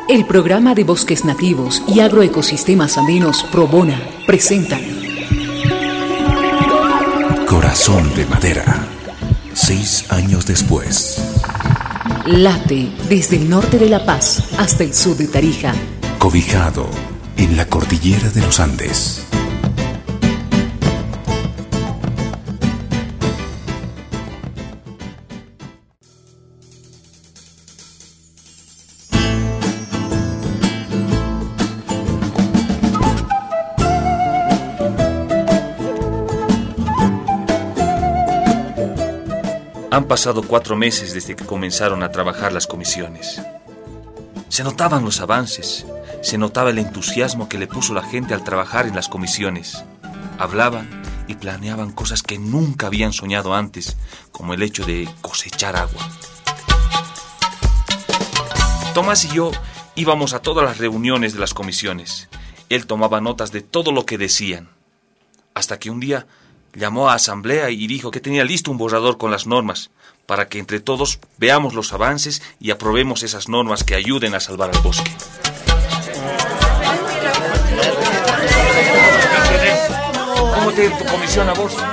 El programa de bosques nativos y agroecosistemas andinos Probona presentan Corazón de Madera. 6 años después. Late desde el norte de La Paz hasta el sur de Tarija. Cobijado en la cordillera de los Andes. Han pasado 4 meses desde que comenzaron a trabajar las comisiones. Se notaban los avances, se notaba el entusiasmo que le puso la gente al trabajar en las comisiones. Hablaban y planeaban cosas que nunca habían soñado antes, como el hecho de cosechar agua. Tomás y yo íbamos a todas las reuniones de las comisiones. Él tomaba notas de todo lo que decían. Hasta que un día llamó a asamblea y dijo que tenía listo un borrador con las normas para que entre todos veamos los avances y aprobemos esas normas que ayuden a salvar al bosque. ¿Cómo te tu comisión a vos?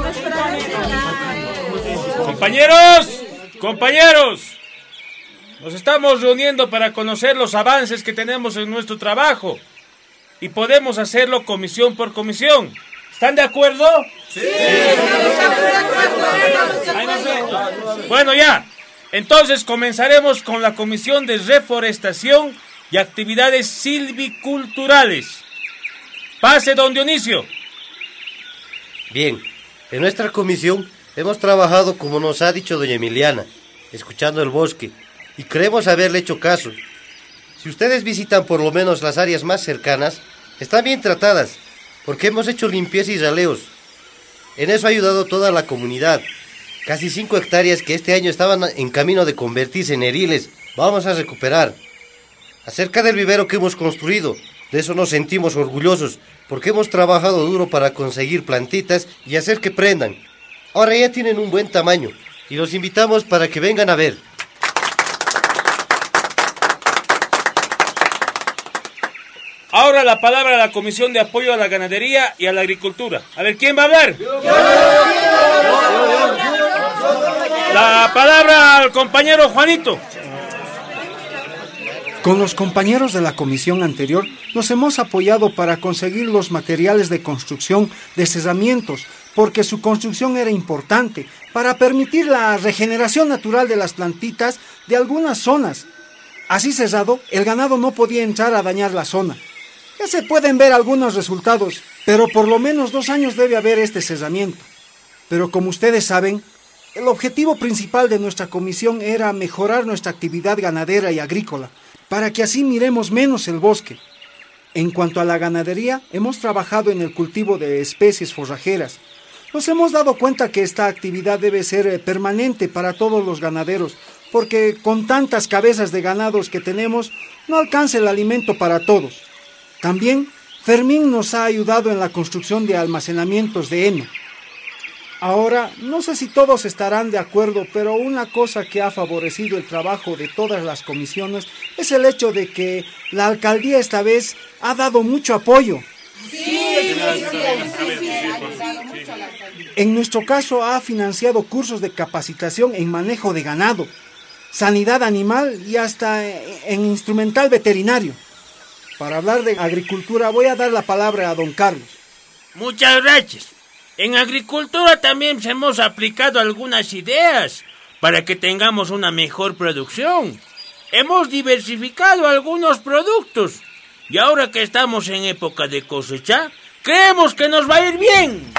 ¡Compañeros! Nos estamos reuniendo para conocer los avances que tenemos en nuestro trabajo y podemos hacerlo comisión por comisión. ¿Están de acuerdo? ¡Sí! Bueno, ya. Entonces comenzaremos con la comisión de reforestación y actividades silviculturales. Pase, don Dionisio. Bien, en nuestra comisión hemos trabajado como nos ha dicho doña Emiliana, escuchando el bosque, y creemos haberle hecho caso. Si ustedes visitan por lo menos las áreas más cercanas, están bien tratadas, porque hemos hecho limpieza y raleos. En eso ha ayudado toda la comunidad. Casi 5 hectáreas que este año estaban en camino de convertirse en eriles, vamos a recuperar. Acerca del vivero que hemos construido, de eso nos sentimos orgullosos, porque hemos trabajado duro para conseguir plantitas y hacer que prendan. Ahora ya tienen un buen tamaño, y los invitamos para que vengan a ver. Ahora la palabra a la Comisión de Apoyo a la Ganadería y a la Agricultura. A ver, ¿quién va a hablar? La palabra al compañero Juanito. Con los compañeros de la comisión anterior nos hemos apoyado para conseguir los materiales de construcción de cesamientos, porque su construcción era importante para permitir la regeneración natural de las plantitas de algunas zonas. Así cesado, el ganado no podía entrar a dañar la zona. Ya se pueden ver algunos resultados, pero por lo menos 2 años debe haber este cesamiento. Pero como ustedes saben, el objetivo principal de nuestra comisión era mejorar nuestra actividad ganadera y agrícola, para que así miremos menos el bosque. En cuanto a la ganadería, hemos trabajado en el cultivo de especies forrajeras. Nos hemos dado cuenta que esta actividad debe ser permanente para todos los ganaderos, porque con tantas cabezas de ganados que tenemos, no alcanza el alimento para todos. También, Fermín nos ha ayudado en la construcción de almacenamientos de heno. Ahora, no sé si todos estarán de acuerdo, pero una cosa que ha favorecido el trabajo de todas las comisiones es el hecho de que la alcaldía esta vez ha dado mucho apoyo. En nuestro caso ha financiado cursos de capacitación en manejo de ganado, sanidad animal y hasta en instrumental veterinario. Para hablar de agricultura voy a dar la palabra a don Carlos. Muchas gracias. En agricultura también hemos aplicado algunas ideas para que tengamos una mejor producción. Hemos diversificado algunos productos y ahora que estamos en época de cosecha, creemos que nos va a ir bien.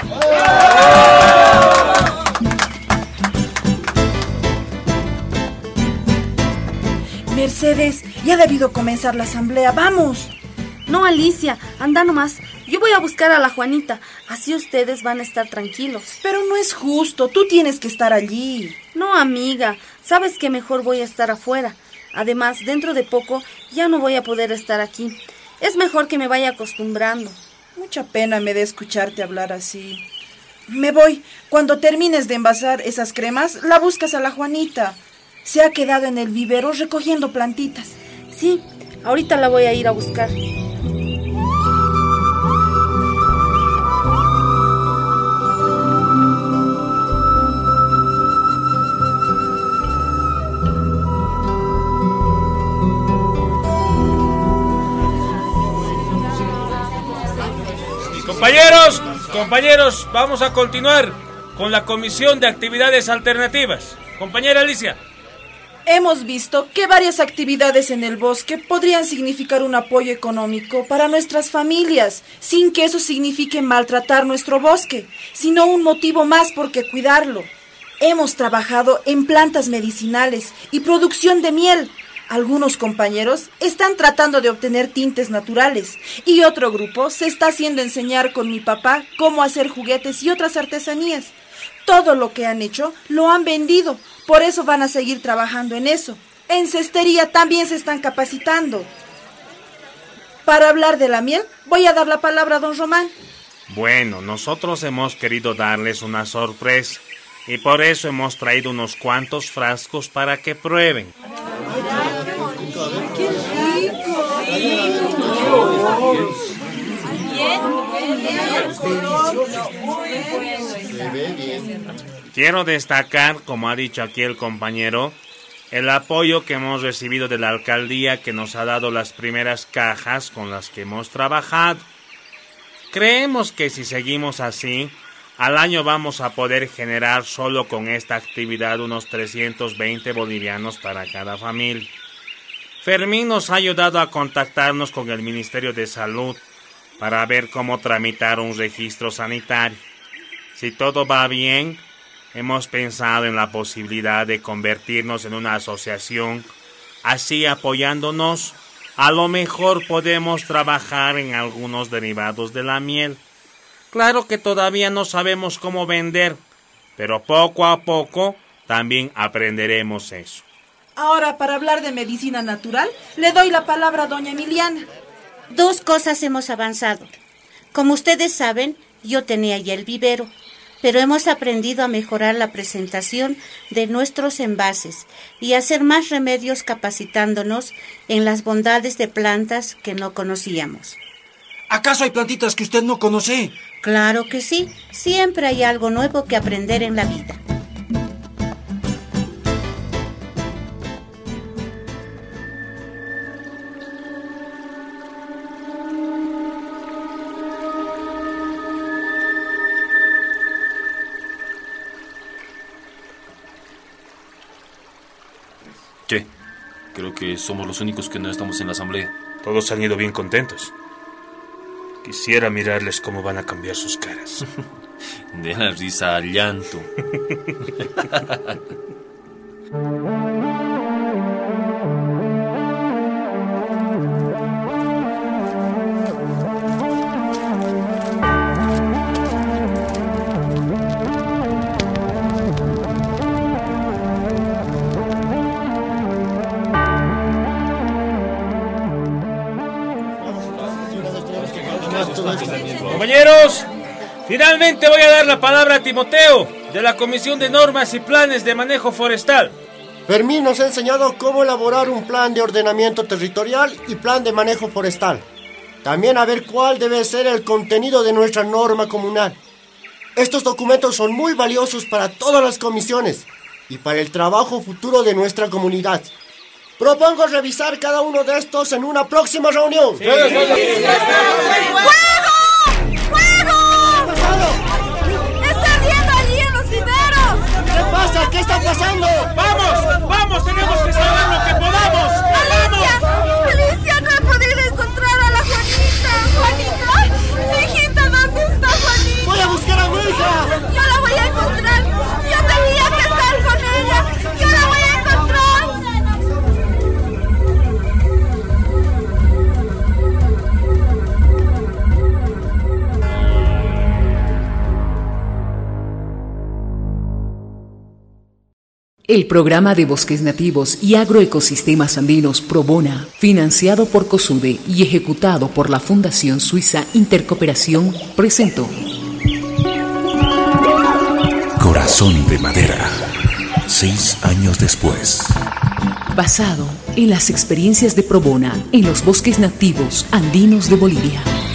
Mercedes, ya ha debido comenzar la asamblea, ¡vamos! No, Alicia, anda nomás. Yo voy a buscar a la Juanita, así ustedes van a estar tranquilos. Pero no es justo, tú tienes que estar allí. No, amiga, sabes que mejor voy a estar afuera. Además, dentro de poco ya no voy a poder estar aquí. Es mejor que me vaya acostumbrando. Mucha pena me da escucharte hablar así. Me voy. Cuando termines de envasar esas cremas, la buscas a la Juanita. Se ha quedado en el vivero recogiendo plantitas. Sí, Ahorita la voy a ir a buscar. Compañeros, vamos a continuar con la Comisión de Actividades Alternativas. Compañera Alicia. Hemos visto que varias actividades en el bosque podrían significar un apoyo económico para nuestras familias, sin que eso signifique maltratar nuestro bosque, sino un motivo más por qué cuidarlo. Hemos trabajado en plantas medicinales y producción de miel. Algunos compañeros están tratando de obtener tintes naturales y otro grupo se está haciendo enseñar con mi papá cómo hacer juguetes y otras artesanías. Todo lo que han hecho lo han vendido, por eso van a seguir trabajando en eso. En cestería también se están capacitando. Para hablar de la miel, voy a dar la palabra a don Román. Bueno, nosotros hemos querido darles una sorpresa y por eso hemos traído unos cuantos frascos para que prueben. Quiero destacar, como ha dicho aquí el compañero, el apoyo que hemos recibido de la alcaldía que nos ha dado las primeras cajas con las que hemos trabajado. Creemos que si seguimos así, al año vamos a poder generar solo con esta actividad unos 320 bolivianos para cada familia. Fermín nos ha ayudado a contactarnos con el Ministerio de Salud para ver cómo tramitar un registro sanitario. Si todo va bien, hemos pensado en la posibilidad de convertirnos en una asociación. Así, apoyándonos, a lo mejor podemos trabajar en algunos derivados de la miel. Claro que todavía no sabemos cómo vender, pero poco a poco también aprenderemos eso. Ahora, para hablar de medicina natural, le doy la palabra a doña Emiliana. 2 cosas hemos avanzado. Como ustedes saben, yo tenía ya el vivero, pero hemos aprendido a mejorar la presentación de nuestros envases y a hacer más remedios capacitándonos en las bondades de plantas que no conocíamos. ¿Acaso hay plantitas que usted no conoce? Claro que sí, siempre hay algo nuevo que aprender en la vida. Che, creo que somos los únicos que no estamos en la asamblea. Todos han ido bien contentos. Quisiera mirarles cómo van a cambiar sus caras. De la risa al llanto. Compañeros, finalmente voy a dar la palabra a Timoteo, de la Comisión de Normas y Planes de Manejo Forestal. Fermín nos ha enseñado cómo elaborar un plan de ordenamiento territorial y plan de manejo forestal. También a ver cuál debe ser el contenido de nuestra norma comunal. Estos documentos son muy valiosos para todas las comisiones y para el trabajo futuro de nuestra comunidad. Propongo revisar cada uno de estos en una próxima reunión. ¡Fuego! ¡Está ardiendo allí en los viveros! ¿Qué pasa? ¿Qué está pasando? ¡Vamos! ¡Tenemos que saber lo que podamos! ¡Alicia! ¡No he podido encontrar a la Juanita! ¡Juanita! ¡Mi hijita! ¿Dónde está Juanita? ¡Voy a buscar a mi hija! ¡Yo la voy a encontrar! ¡Yo tenía que estar con ella! ¡Yo la voy a encontrar! El programa de bosques nativos y agroecosistemas andinos Probona, financiado por COSUDE y ejecutado por la Fundación Suiza Intercooperación, presentó Corazón de Madera. 6 años después. Basado en las experiencias de Probona en los bosques nativos andinos de Bolivia.